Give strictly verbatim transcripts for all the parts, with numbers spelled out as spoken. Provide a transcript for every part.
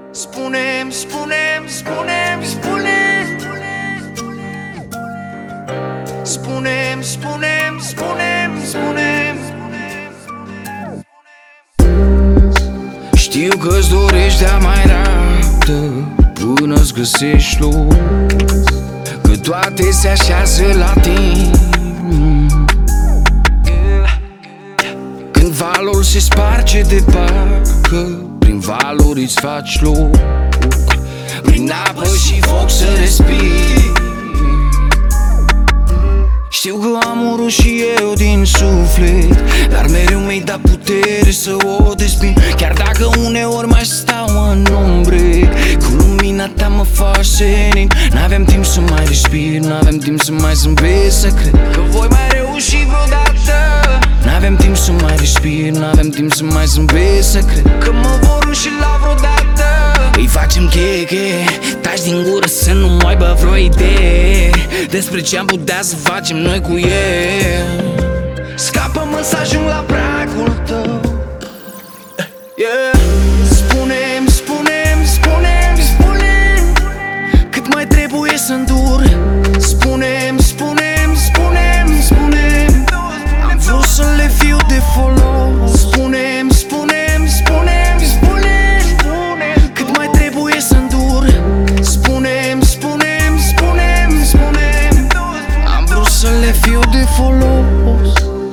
Spune-mi, spune-mi, spune-mi, spune-mi Spune-mi, spune-mi, spune-mi, spune-mi Știu că-ți dorești de-a mai raptă până-ți găsești loc, că toate se așează la timp. Când valul se sparge de parcă prin valuri îți faci loc, prin apă și foc să respiri. Știu că am urât și eu din suflet, dar mereu mi-ai dat putere să o despin. Chiar dacă uneori mai stau în umbre, cu lumina ta mă faci senin. N-avem timp să mai respir, n-avem timp să mai zâmbesc, să cred că voi mai reuși vreodată. N-avem timp să mai respir, n-avem timp să mai zâmbesc, să cred că mă vor înșela vreodată. Îi facem cheche, taci din gură să nu mai aibă vreo idee despre ce am putea să facem noi cu el. Scapă-mă să ajung la pragul tău, yeah. Spune-mi, spune-mi, spune-mi, spune-mi cât mai trebuie să îndur. Spune-mi, spune-mi, spune-mi, spune-mi am vrut să le fiu de folos. Spune-mi, spune-mi, spune-mi, spune-mi cât mai trebuie să îndur. Spune-mi, spune-mi, spune-mi, spune-mi am vrut să le fiu de folos.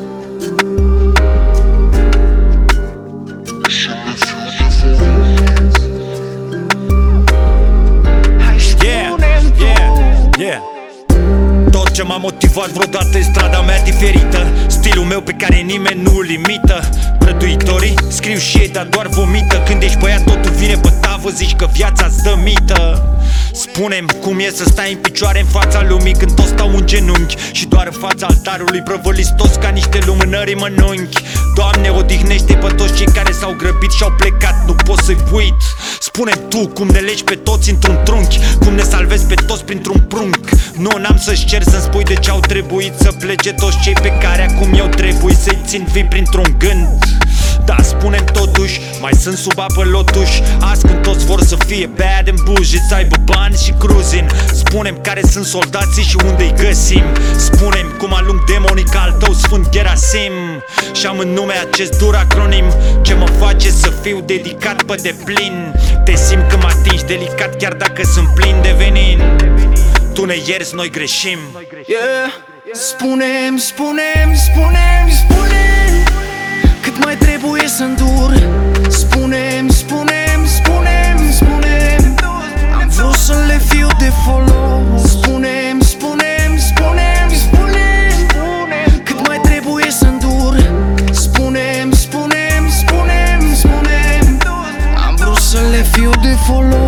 Tot ce m-a motivat vreodată e strada mea diferită, stilul meu pe care nimeni nu-l limită. Prăduitorii scriu și ei, dar doar vomită. Când ești băiat totul vine pe tavă, zici că viața-ți dă mită. Spune-mi cum e să stai în picioare în fața lumii când toți stau în genunchi și doar în fața altarului prăvăliți toți ca niște lumânări în mănunchi. Doamne, odihnește pe toți cei care s-au grăbit și-au plecat, nu pot să-i uit. Spune-mi tu cum ne legi pe toți într-un trunchi, cum ne salvezi pe toți printr-un prunc. Nu, n-am să-și cer să-mi spui de ce au trebuit să plece toți cei pe care acum eu trebuie să-i țin vii printr-un gând. Da, spune-mi totuși, mai sunt sub apă lotuși azi când toți vor să fie bad and bullshit, să aibă bani și cruising. Spune-mi care sunt soldații și unde-i găsim. Spune-mi cum alung demonii ca al tău Sfânt Gerasim. Și-am în nume acest dur acronim ce mă face să fiu dedicat pe deplin. Te simt când mă atingi delicat chiar dacă sunt plin de venin. Tu ne ierți, noi greșim, yeah. Spune-mi, spune-mi, spune-mi, spune-mi cât mai trebuie să îndur. Spune-mi, spune-mi, spune-mi, spune-mi am vrut să le fiu de folos. Spune-mi, spune-mi, spune-mi, spune-mi cât mai trebuie să îndur. Spune-mi, spune-mi, spune-mi, spune-mi am vrut să le fiu de folos.